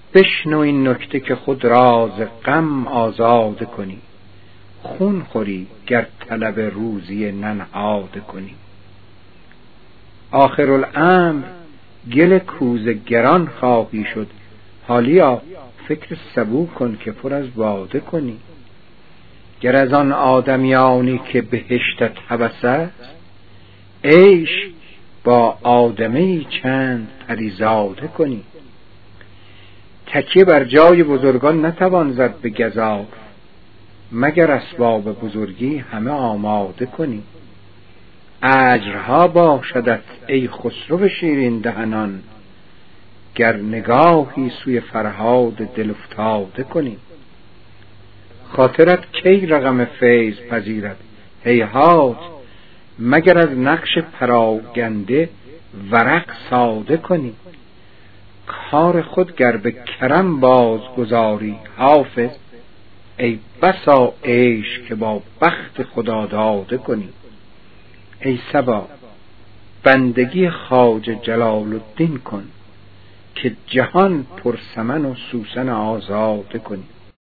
بشنو این نکته که خود راز غم آزاد کنی، خون خوری گر طلب روزی ننهاده کنی. آخرالامر گل کوزه گران خواهی شد، حالیا فکر سبو کن که پر از باده کنی. گر از آن آدمیانی که بهشتت هوس است، عیش با آدمی چند پریزاده کنی. تکیه بر جای بزرگان نتوان زد به گزاف، مگر اسباب بزرگی همه آماده کنی. اجرها باشدت ای خسرو شیرین دهنان، گر نگاهی سوی فرهاد دل افتاده کنی. خاطرت کی رقم فیض پذیرد هیهات، مگر از نقش پراگنده ورق ساده کنی. کار خود گر به کرم باز گذاری حافظ، ای بسا عیش که با بخت خدا داده کنی. ای صبا بندگی خواجه جلال الدین کن، که جهان پر سمن و سوسن آزاده کنی.